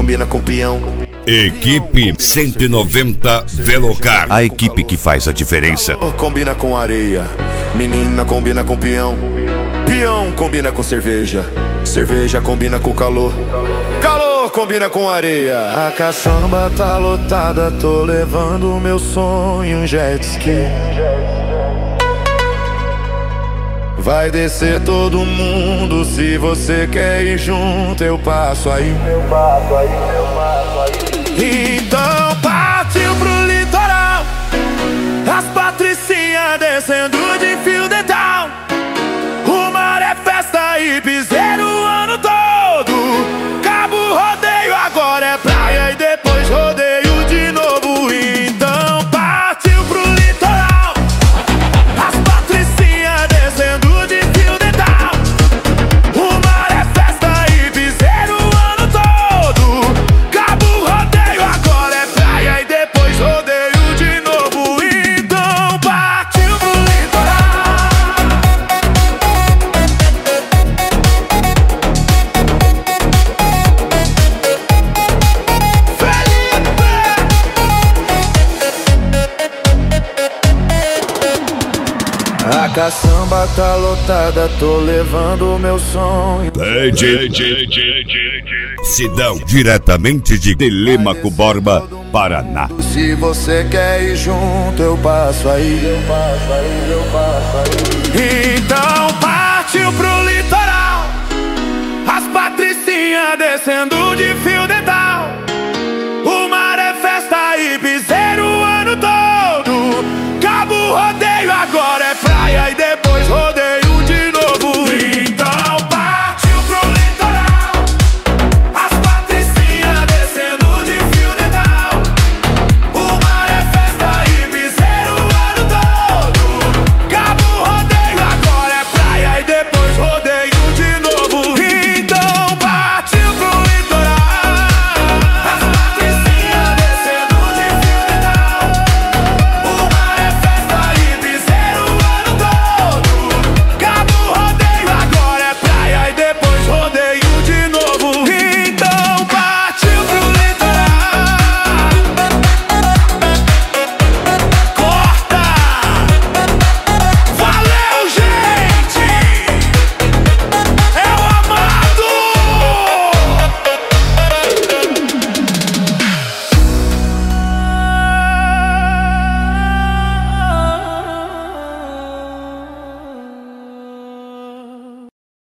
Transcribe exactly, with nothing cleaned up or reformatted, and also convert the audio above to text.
combina com peão. Equipe cento e noventa Velocar, a equipe que faz a diferença. Combina com areia, menina combina com peão. Peão combina com cerveja, cerveja combina com calor. Calor combina com areia. A caçamba tá lotada, tô levando o meu sonho, um jet ski. Vai descer todo mundo, se você quer ir junto, eu passo aí. Eu passo aí, eu passo aí. Então partiu pro litoral, as patricinhas descendo de fio dental. O mar é festa e piseiro o ano todo. Cabo rodeio, agora é praia e depois rodeio de novo. Então partiu pro litoral, as patricinhas descendo de fio dental. O mar é festa e piseiro o ano todo. Cabo rodeio, agora é praia e depois rodeio de novo. Então partiu pro litoral. A caçamba tá lotada, tô levando o meu sonho. D J Sidão, diretamente de Telêmaco Borba, Paraná. Se você quer ir junto, eu passo aí. Eu passo aí, eu passo aí. Então partiu pro litoral, as patricinhas descendo de fio